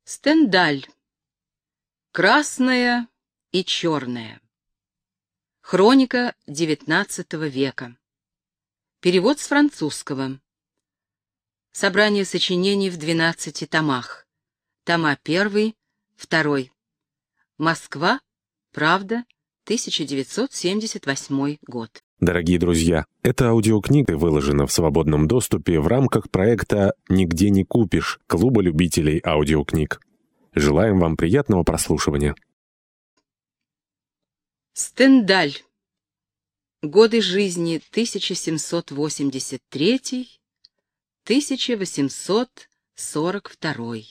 Стендаль. Красное и черное. Хроника XIX века. Перевод с французского. Собрание сочинений в 12 томах. Тома 1, 2. Москва. Правда. 1978 год. Дорогие друзья, эта аудиокнига выложена в свободном доступе в рамках проекта «Нигде не купишь» Клуба любителей аудиокниг. Желаем вам приятного прослушивания. Стендаль. Годы жизни 1783-1842.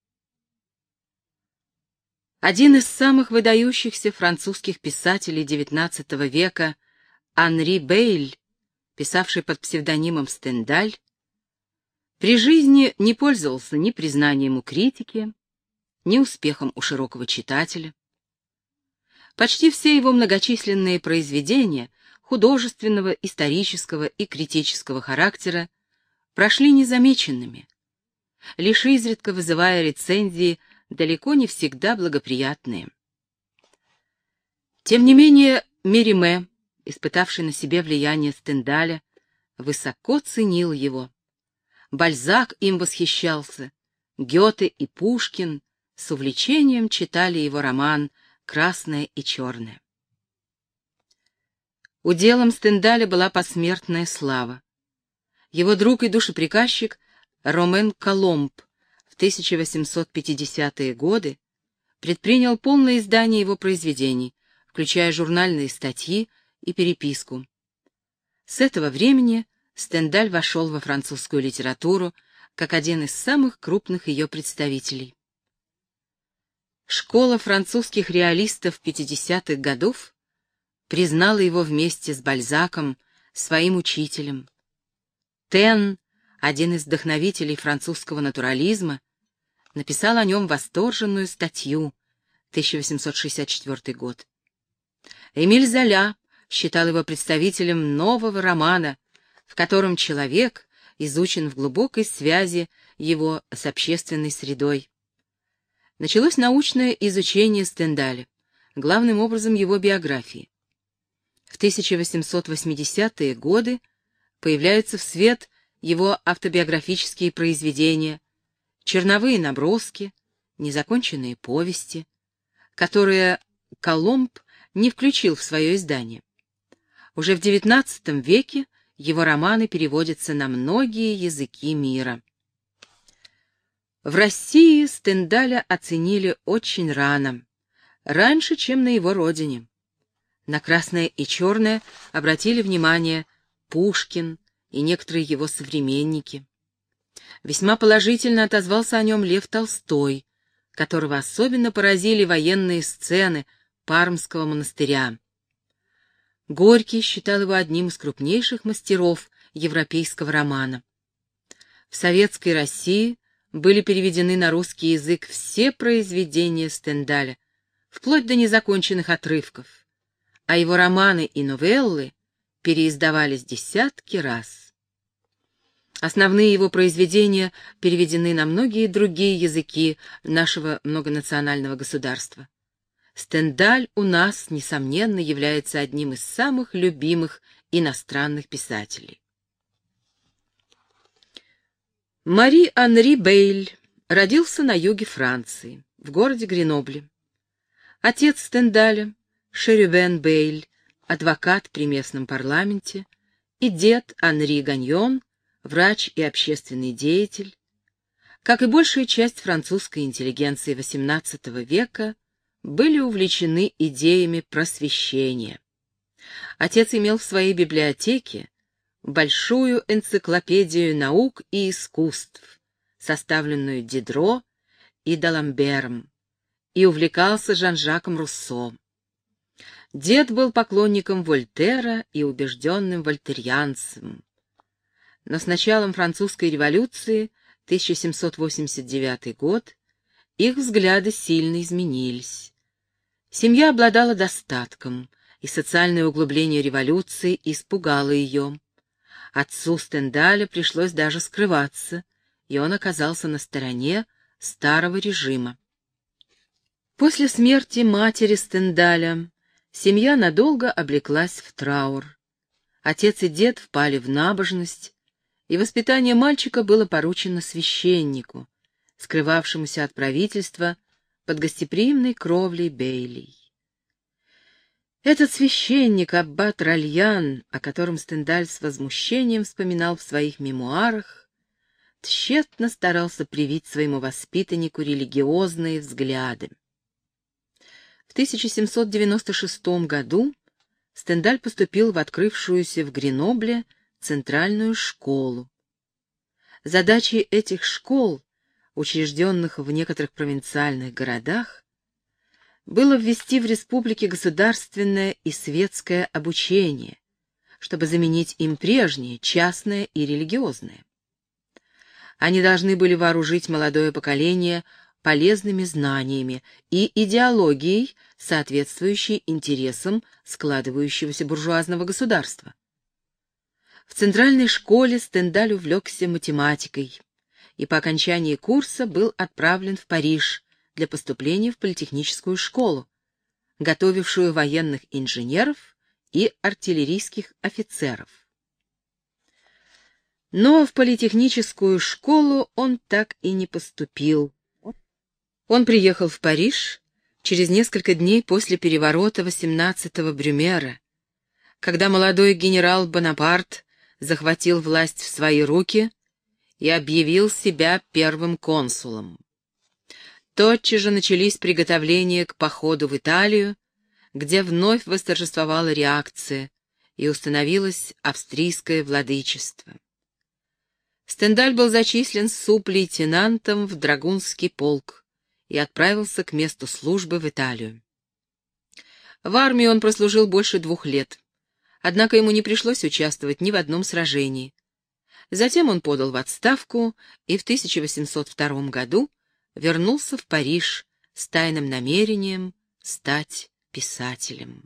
Один из самых выдающихся французских писателей XIX века, Анри Бейль, писавший под псевдонимом Стендаль, при жизни не пользовался ни признанием у критики, ни успехом у широкого читателя. Почти все его многочисленные произведения художественного, исторического и критического характера прошли незамеченными, лишь изредка вызывая рецензии, далеко не всегда благоприятные. Тем не менее, Мериме, испытавший на себе влияние Стендаля, высоко ценил его. Бальзак им восхищался, Гёте и Пушкин с увлечением читали его роман «Красное и черное». Уделом Стендаля была посмертная слава. Его друг и душеприказчик Ромен Коломб в 1850-е годы предпринял полное издание его произведений, включая журнальные статьи и переписку. С этого времени Стендаль вошел во французскую литературу как один из самых крупных ее представителей. Школа французских реалистов 50-х годов признала его вместе с Бальзаком своим учителем. Тен, один из вдохновителей французского натурализма, написал о нем восторженную статью, 1864 год. Эмиль Золя считал его представителем нового романа, в котором человек изучен в глубокой связи его с общественной средой. Началось научное изучение Стендаля, главным образом его биографии. В 1880-е годы появляются в свет его автобиографические произведения, черновые наброски, незаконченные повести, которые Коломб не включил в свое издание. Уже в XIX веке его романы переводятся на многие языки мира. В России Стендаля оценили очень рано, раньше, чем на его родине. На «Красное и черное» обратили внимание Пушкин и некоторые его современники. Весьма положительно отозвался о нем Лев Толстой, которого особенно поразили военные сцены Пармского монастыря. Горький считал его одним из крупнейших мастеров европейского романа. В советской России были переведены на русский язык все произведения Стендаля, вплоть до незаконченных отрывков, а его романы и новеллы переиздавались десятки раз. Основные его произведения переведены на многие другие языки нашего многонационального государства. Стендаль у нас, несомненно, является одним из самых любимых иностранных писателей. Мари-Анри Бейль родился на юге Франции, в городе Гренобле. Отец Стендаля, Шерюбен Бейль, адвокат при местном парламенте, и дед Анри Ганьон, врач и общественный деятель, как и большая часть французской интеллигенции XVIII века, были увлечены идеями просвещения. Отец имел в своей библиотеке большую энциклопедию наук и искусств, составленную Дидро и Даламбером, и увлекался Жан-Жаком Руссо. Дед был поклонником Вольтера и убежденным вольтерианцем. Но с началом французской революции, 1789 год, их взгляды сильно изменились. Семья обладала достатком, и социальное углубление революции испугало ее. Отцу Стендаля пришлось даже скрываться, и он оказался на стороне старого режима. После смерти матери Стендаля семья надолго облеклась в траур. Отец и дед впали в набожность, и воспитание мальчика было поручено священнику, скрывавшемуся от правительства под гостеприимной кровлей Бейлей. Этот священник, аббат Ральян, о котором Стендаль с возмущением вспоминал в своих мемуарах, тщетно старался привить своему воспитаннику религиозные взгляды. В 1796 году Стендаль поступил в открывшуюся в Гренобле центральную школу. Задачей этих школ, учрежденных в некоторых провинциальных городах, было ввести в республике государственное и светское обучение, чтобы заменить им прежнее, частное и религиозное. Они должны были вооружить молодое поколение полезными знаниями и идеологией, соответствующей интересам складывающегося буржуазного государства. В центральной школе Стендаль увлекся математикой и по окончании курса был отправлен в Париж для поступления в политехническую школу, готовившую военных инженеров и артиллерийских офицеров. Но в политехническую школу он так и не поступил. Он приехал в Париж через несколько дней после переворота 18-го Брюмера, когда молодой генерал Бонапарт захватил власть в свои руки и объявил себя первым консулом. Тотчас же начались приготовления к походу в Италию, где вновь восторжествовала реакция и установилось австрийское владычество. Стендаль был зачислен сублейтенантом в драгунский полк и отправился к месту службы в Италию. В армии он прослужил больше 2 лет, однако ему не пришлось участвовать ни в одном сражении. Затем он подал в отставку и в 1802 году вернулся в Париж с тайным намерением стать писателем.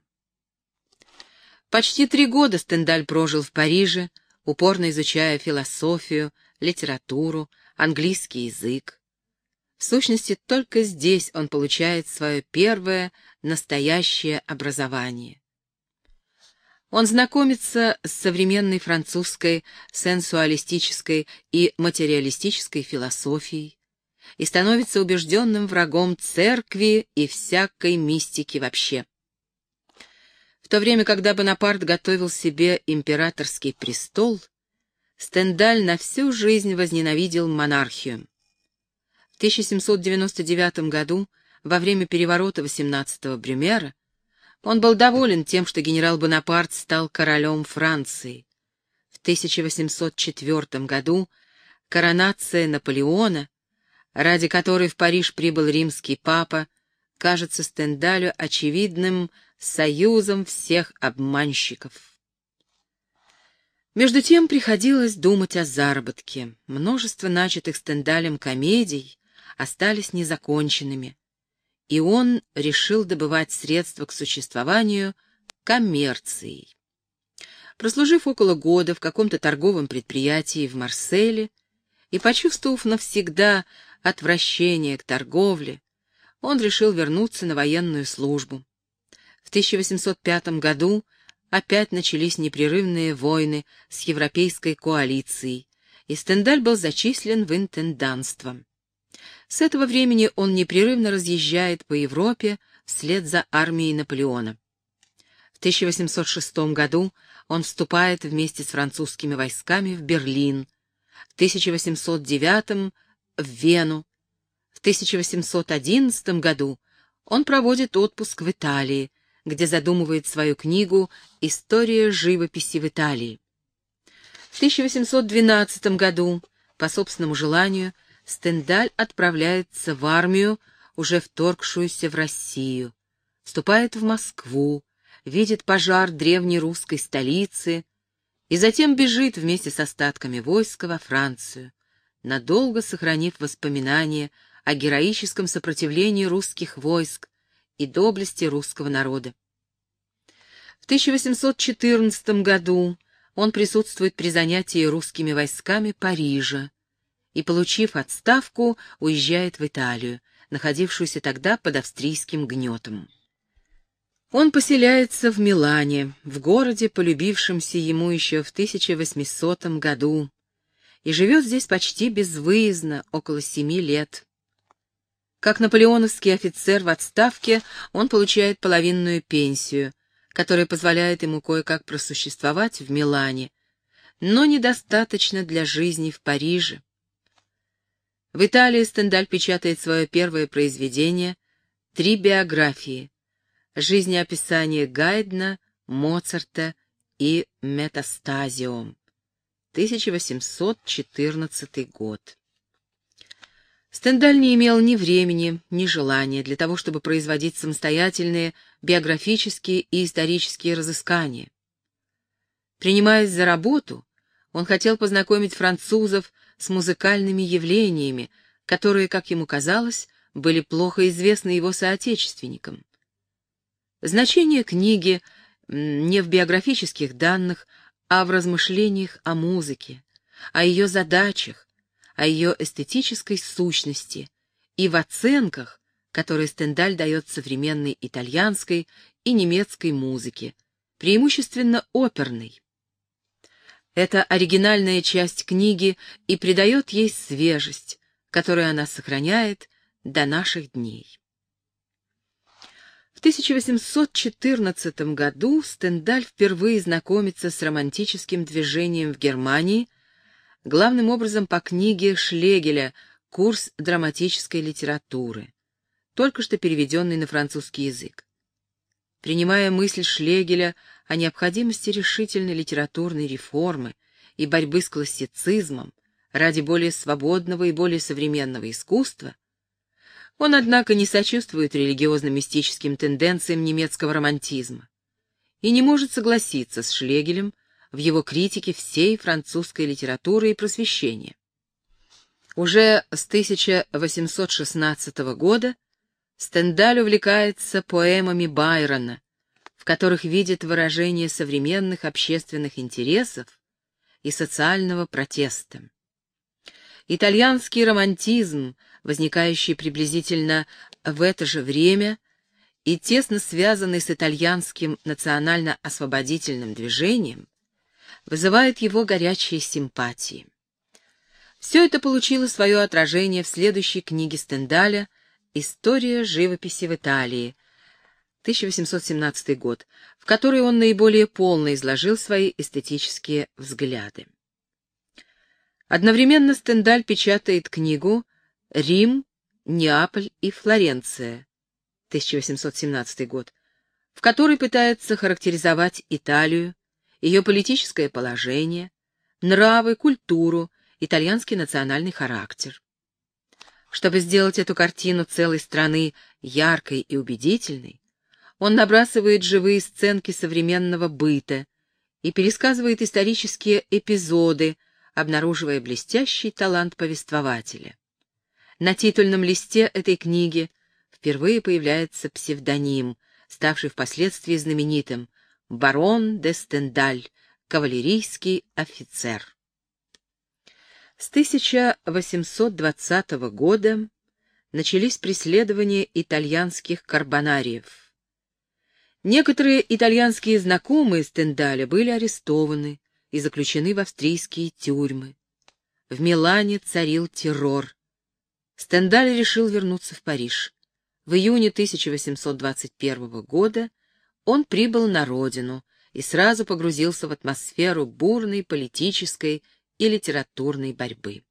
Почти 3 года Стендаль прожил в Париже, упорно изучая философию, литературу, английский язык. В сущности, только здесь он получает свое первое настоящее образование. Он знакомится с современной французской сенсуалистической и материалистической философией и становится убежденным врагом церкви и всякой мистики вообще. В то время, когда Бонапарт готовил себе императорский престол, Стендаль на всю жизнь возненавидел монархию. В 1799 году, во время переворота 18-го Брюмера, он был доволен тем, что генерал Бонапарт стал королем Франции. В 1804 году коронация Наполеона, ради которой в Париж прибыл римский папа, кажется Стендалю очевидным союзом всех обманщиков. Между тем приходилось думать о заработке. Множество начатых Стендалем комедий остались незаконченными, и он решил добывать средства к существованию коммерцией. Прослужив около года в каком-то торговом предприятии в Марселе и почувствовав навсегда отвращение к торговле, он решил вернуться на военную службу. В 1805 году опять начались непрерывные войны с европейской коалицией, и Стендаль был зачислен в интендантство. С этого времени он непрерывно разъезжает по Европе вслед за армией Наполеона. В 1806 году он вступает вместе с французскими войсками в Берлин, в 1809 в Вену. В 1811 году он проводит отпуск в Италии, где задумывает свою книгу «История живописи в Италии». В 1812 году, по собственному желанию, Стендаль отправляется в армию, уже вторгшуюся в Россию, вступает в Москву, видит пожар древней русской столицы и затем бежит вместе с остатками войска во Францию, надолго сохранив воспоминания о героическом сопротивлении русских войск и доблести русского народа. В 1814 году он присутствует при занятии русскими войсками Парижа и, получив отставку, уезжает в Италию, находившуюся тогда под австрийским гнетом. Он поселяется в Милане, в городе, полюбившемся ему еще в 1800 году, и живет здесь почти безвыездно, около 7 лет. Как наполеоновский офицер в отставке, он получает половинную пенсию, которая позволяет ему кое-как просуществовать в Милане, но недостаточно для жизни в Париже. В Италии Стендаль печатает свое первое произведение «Три биографии», жизнеописание Гайдна, Моцарта и Метастазио, 1814 год. Стендаль не имел ни времени, ни желания для того, чтобы производить самостоятельные биографические и исторические разыскания. Принимаясь за работу, он хотел познакомить французов с музыкальными явлениями, которые, как ему казалось, были плохо известны его соотечественникам. Значение книги не в биографических данных, а в размышлениях о музыке, о ее задачах, о ее эстетической сущности и в оценках, которые Стендаль дает современной итальянской и немецкой музыке, преимущественно оперной. Эта оригинальная часть книги и придает ей свежесть, которую она сохраняет до наших дней. В 1814 году Стендаль впервые знакомится с романтическим движением в Германии, главным образом по книге Шлегеля «Курс драматической литературы», только что переведенный на французский язык. Принимая мысль Шлегеля о необходимости решительной литературной реформы и борьбы с классицизмом ради более свободного и более современного искусства, он, однако, не сочувствует религиозно-мистическим тенденциям немецкого романтизма и не может согласиться с Шлегелем в его критике всей французской литературы и просвещения. Уже с 1816 года Стендаль увлекается поэмами Байрона, в которых видит выражение современных общественных интересов и социального протеста. Итальянский романтизм, возникающий приблизительно в это же время и тесно связанный с итальянским национально-освободительным движением, вызывает его горячие симпатии. Все это получило свое отражение в следующей книге Стендаля «История живописи в Италии», 1817 год, в которой он наиболее полно изложил свои эстетические взгляды. Одновременно Стендаль печатает книгу «Рим, Неаполь и Флоренция», 1817 год, в которой пытается характеризовать Италию, ее политическое положение, нравы, культуру, итальянский национальный характер. Чтобы сделать эту картину целой страны яркой и убедительной, он набрасывает живые сценки современного быта и пересказывает исторические эпизоды, обнаруживая блестящий талант повествователя. На титульном листе этой книги впервые появляется псевдоним, ставший впоследствии знаменитым — барон де Стендаль, кавалерийский офицер. С 1820 года начались преследования итальянских карбонариев. Некоторые итальянские знакомые Стендаля были арестованы и заключены в австрийские тюрьмы. В Милане царил террор. Стендаль решил вернуться в Париж. В июне 1821 года он прибыл на родину и сразу погрузился в атмосферу бурной политической и литературной борьбы.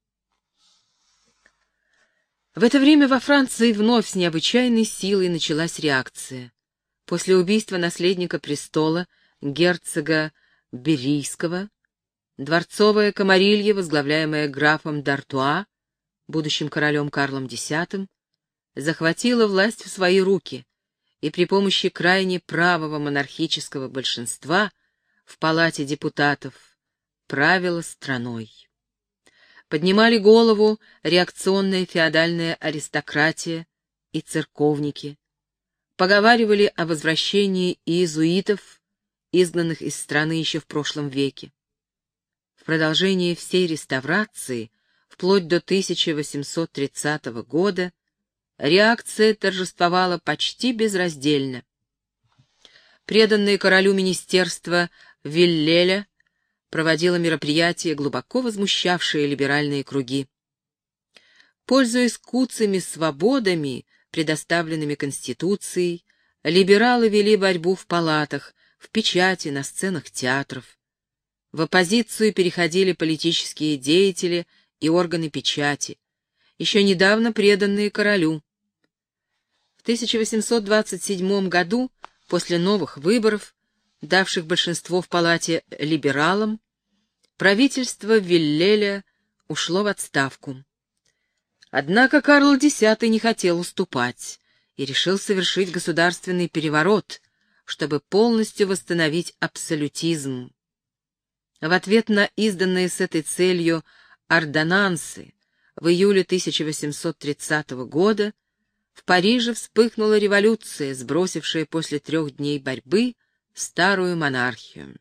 В это время во Франции вновь с необычайной силой началась реакция. После убийства наследника престола, герцога Берийского, дворцовая комарилья, возглавляемая графом д'Артуа, будущим королем Карлом X, захватила власть в свои руки и при помощи крайне правого монархического большинства в Палате депутатов правила страной. Поднимали голову реакционная феодальная аристократия и церковники, поговаривали о возвращении иезуитов, изгнанных из страны еще в прошлом веке. В продолжении всей реставрации, в вплоть до 1830 года реакция торжествовала почти безраздельно. Преданное королю министерство Виллеля проводило мероприятия, глубоко возмущавшие либеральные круги. Пользуясь куцами свободами, предоставленными Конституцией, либералы вели борьбу в палатах, в печати, на сценах театров. В оппозицию переходили политические деятели и органы печати, еще недавно преданные королю. В 1827 году, после новых выборов, давших большинство в палате либералам, правительство Виллеля ушло в отставку. Однако Карл X не хотел уступать и решил совершить государственный переворот, чтобы полностью восстановить абсолютизм. В ответ на изданные с этой целью ордонансы в июле 1830 года в Париже вспыхнула революция, сбросившая после 3 дней борьбы старую монархию.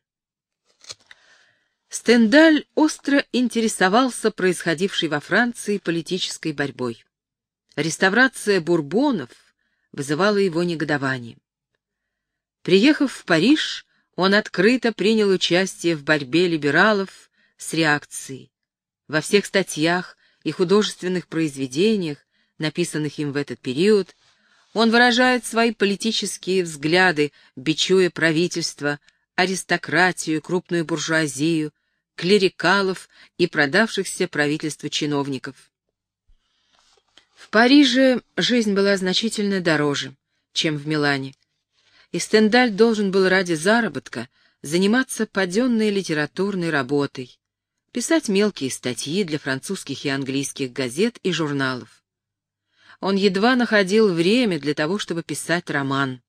Стендаль остро интересовался происходившей во Франции политической борьбой. Реставрация бурбонов вызывала его негодование. Приехав в Париж, он открыто принял участие в борьбе либералов с реакцией. Во всех статьях и художественных произведениях, написанных им в этот период, он выражает свои политические взгляды, бичуя правительство, аристократию, крупную буржуазию, клерикалов и продавшихся правительству чиновников. В Париже жизнь была значительно дороже, чем в Милане, и Стендаль должен был ради заработка заниматься паденной литературной работой, писать мелкие статьи для французских и английских газет и журналов. Он едва находил время для того, чтобы писать роман.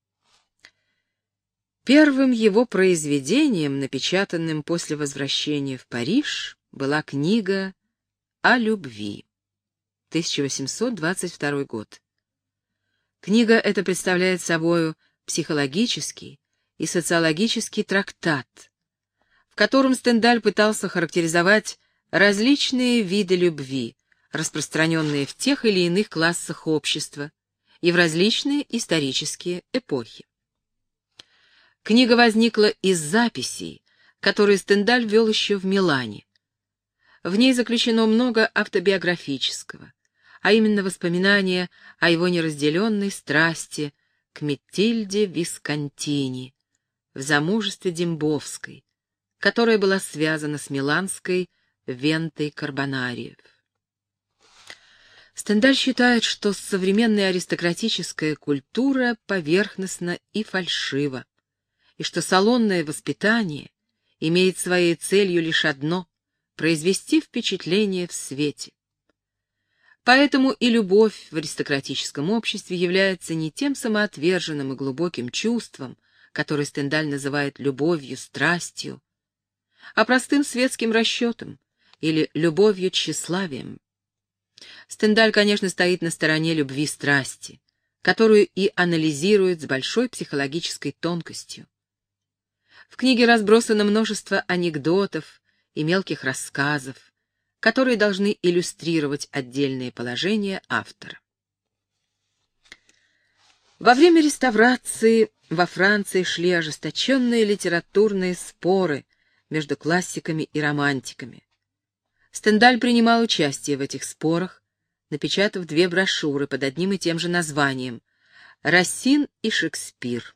Первым его произведением, напечатанным после возвращения в Париж, была книга «О любви», 1822 год. Книга эта представляет собою психологический и социологический трактат, в котором Стендаль пытался характеризовать различные виды любви, распространенные в тех или иных классах общества и в различные исторические эпохи. Книга возникла из записей, которые Стендаль вел еще в Милане. В ней заключено много автобиографического, а именно воспоминания о его неразделенной страсти к Метильде Висконтини в замужестве Дембовской, которая была связана с миланской Вентой Карбонариев. Стендаль считает, что современная аристократическая культура поверхностна и фальшива, и что салонное воспитание имеет своей целью лишь одно — произвести впечатление в свете. Поэтому и любовь в аристократическом обществе является не тем самоотверженным и глубоким чувством, которое Стендаль называет любовью, страстью, а простым светским расчетом или любовью тщеславием. Стендаль, конечно, стоит на стороне любви-страсти, которую и анализирует с большой психологической тонкостью. В книге разбросано множество анекдотов и мелких рассказов, которые должны иллюстрировать отдельные положения автора. Во время реставрации во Франции шли ожесточенные литературные споры между классиками и романтиками. Стендаль принимал участие в этих спорах, напечатав 2 брошюры под одним и тем же названием «Рассин и Шекспир»,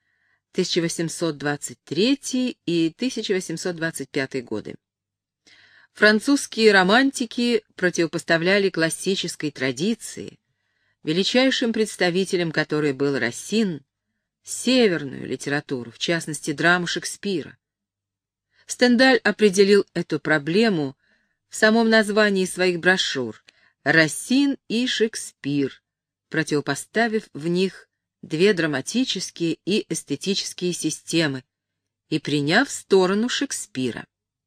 1823 и 1825 годы. Французские романтики противопоставляли классической традиции, величайшим представителем которой был Рассин, северную литературу, в частности драму Шекспира. Стендаль определил эту проблему в самом названии своих брошюр «Рассин и Шекспир», противопоставив в них 2 драматические и эстетические системы и приняв сторону Шекспира.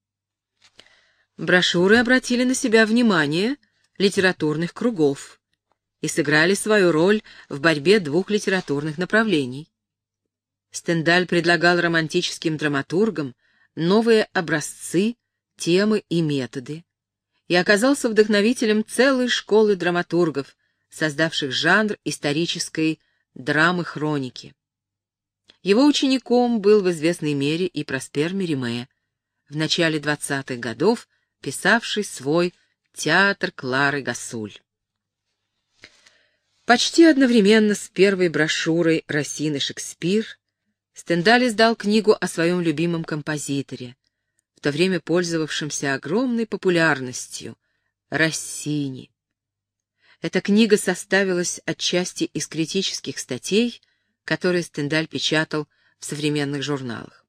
Брошюры обратили на себя внимание литературных кругов и сыграли свою роль в борьбе 2 литературных направлений. Стендаль предлагал романтическим драматургам новые образцы, темы и методы и оказался вдохновителем целой школы драматургов, создавших жанр исторической драмы-хроники. Его учеником был в известной мере и Проспер Мериме, в начале 20-х годов писавший свой «Театр Клары Гасуль». Почти одновременно с первой брошюрой «Рассин и Шекспир» Стендаль издал книгу о своем любимом композиторе, в то время пользовавшемся огромной популярностью — Россини. Эта книга составилась отчасти из критических статей, которые Стендаль печатал в современных журналах.